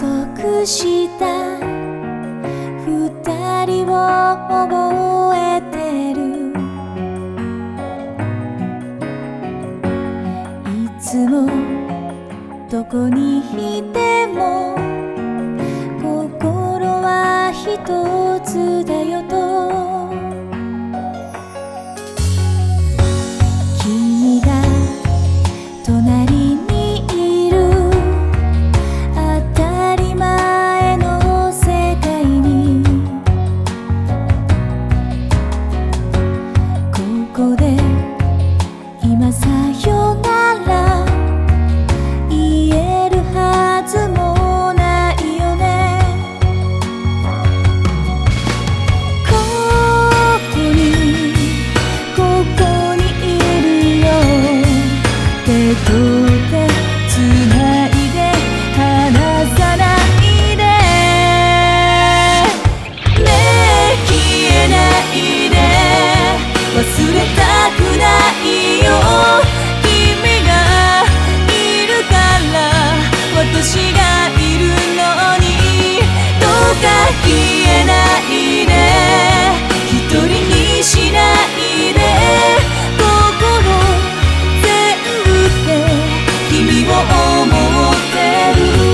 束した二人を覚えてる。いつもどこにいても心は一つだよと。君が隣にいる当たり前の世界に、ここで今さよなら言えるはずもないよね。ここにいるよ。手と手つないで離さないで。ねえ消えないで、忘れたくないよ。君がいるから私がいるのに、どうか消えないで、一人にしないで。心全部で君を思ってる。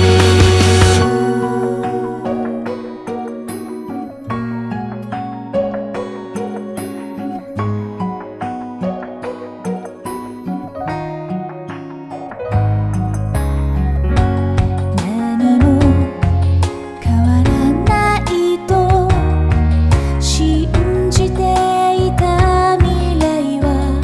何も変わらないと信じていた未来は、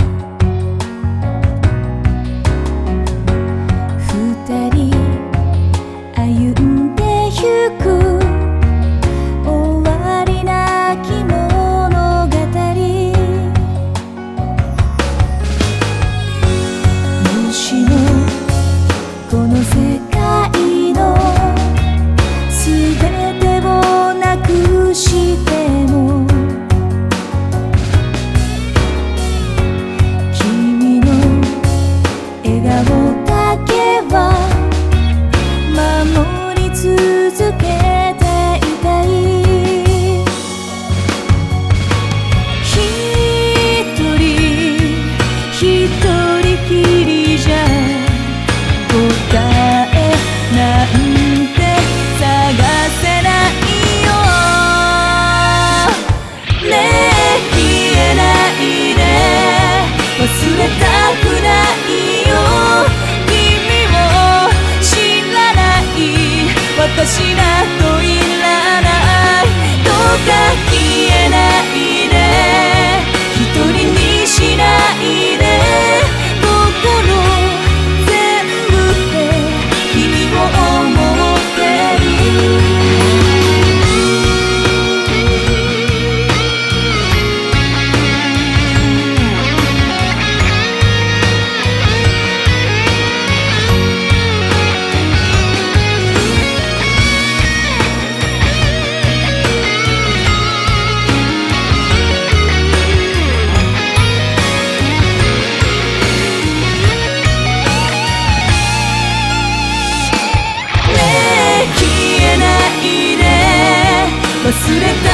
二人歩んでゆく終わりなき物語。もしもこの世界のすべてをなくしても、君の笑顔だけは守り続けていたい。一人きりじゃ答えなんて探せないよ。ねえ消えないで、忘れたくないよ。君を知らない、私などいらない。どうか消えないで、一人にしないで。心全部で君を思ってる。忘れた